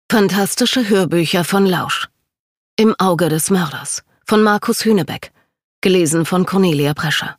Fantastische Hörbücher von Lausch. Im Auge des Mörders von Markus Hünebeck. Gelesen von Cornelia Prescher.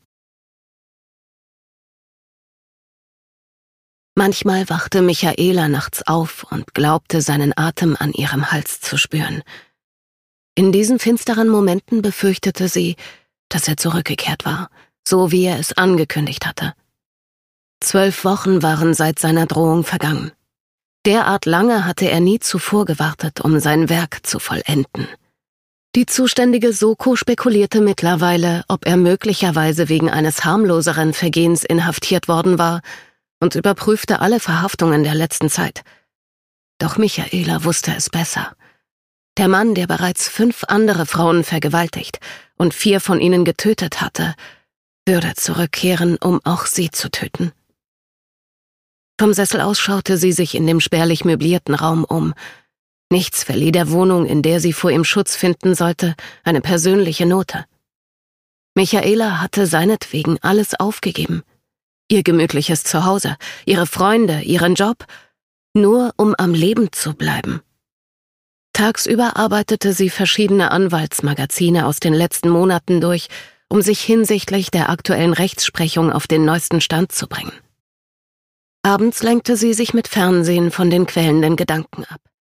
Manchmal wachte Michaela nachts auf und glaubte, seinen Atem an ihrem Hals zu spüren. In diesen finsteren Momenten befürchtete sie, dass er zurückgekehrt war, so wie er es angekündigt hatte. 12 Wochen waren seit seiner Drohung vergangen. Derart lange hatte er nie zuvor gewartet, um sein Werk zu vollenden. Die zuständige Soko spekulierte mittlerweile, ob er möglicherweise wegen eines harmloseren Vergehens inhaftiert worden war und überprüfte alle Verhaftungen der letzten Zeit. Doch Michaela wusste es besser. Der Mann, der bereits 5 andere Frauen vergewaltigt und 4 von ihnen getötet hatte, würde zurückkehren, um auch sie zu töten. Vom Sessel aus schaute sie sich in dem spärlich möblierten Raum um. Nichts verlieh der Wohnung, in der sie vor ihm Schutz finden sollte, eine persönliche Note. Michaela hatte seinetwegen alles aufgegeben. Ihr gemütliches Zuhause, ihre Freunde, ihren Job, nur um am Leben zu bleiben. Tagsüber arbeitete sie verschiedene Anwaltsmagazine aus den letzten Monaten durch, um sich hinsichtlich der aktuellen Rechtsprechung auf den neuesten Stand zu bringen. Abends lenkte sie sich mit Fernsehen von den quälenden Gedanken ab.